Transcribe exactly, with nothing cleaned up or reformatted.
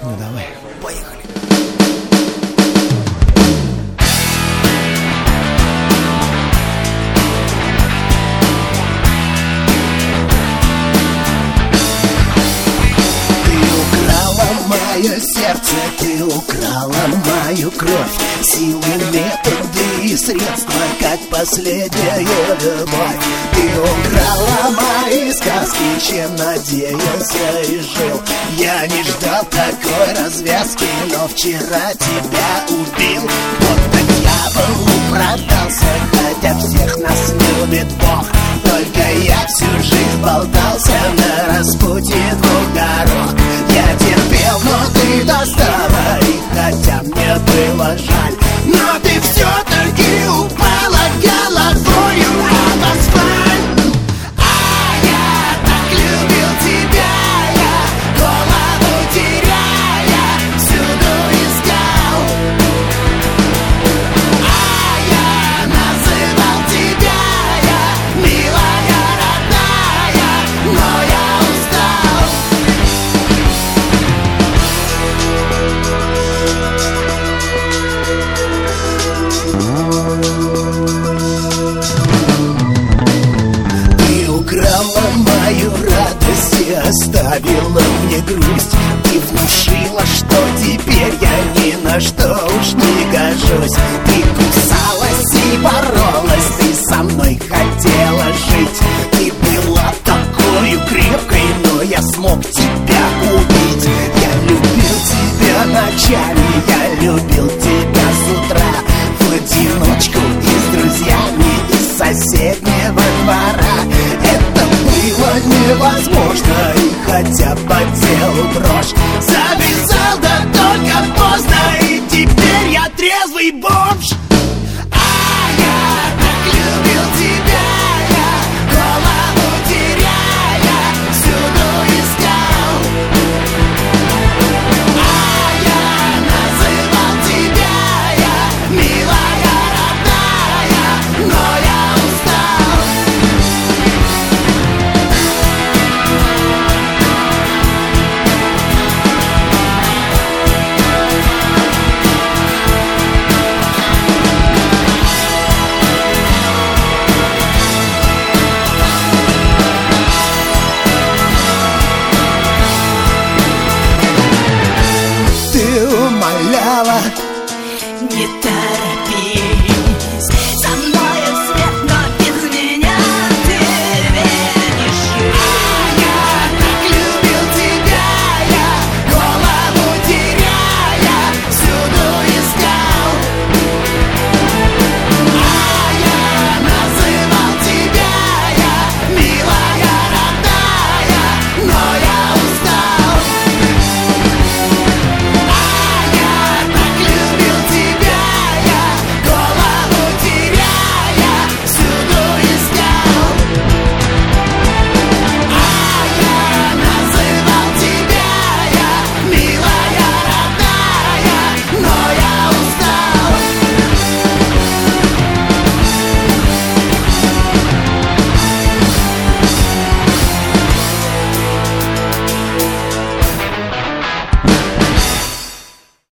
Ну давай, поехали. Мое сердце, ты украла мою кровь, силы, методы и средства, как последняя любовь. Ты украла мои сказки, чем надеялся и жил. Я не ждал такой развязки, но вчера тебя убил. Вот так дьяволу продался, хотя всех нас любит Бог. Только я всю жизнь болтался на распутье двух дорог. Я терпел, но ты достала, и хотя мне было жаль, но ты все-таки упала головою об асфальт. А я так любил тебя, я голову теряя всюду искал. А я называл тебя, я милая, родная, но я устал. Ты украла мою радость и оставила мне грусть. Ты внушила, что теперь я ни на что уж не гожусь. Ты кусалась и боролась, ты со мной хотела жить. Ты была такой крепкой, но я смог тебя убить. Я любил тебя ночами, я любил тебя с утра, в одиночку и с друзьями из соседнего двора. Это было невозможно, и хотя по телу дрожь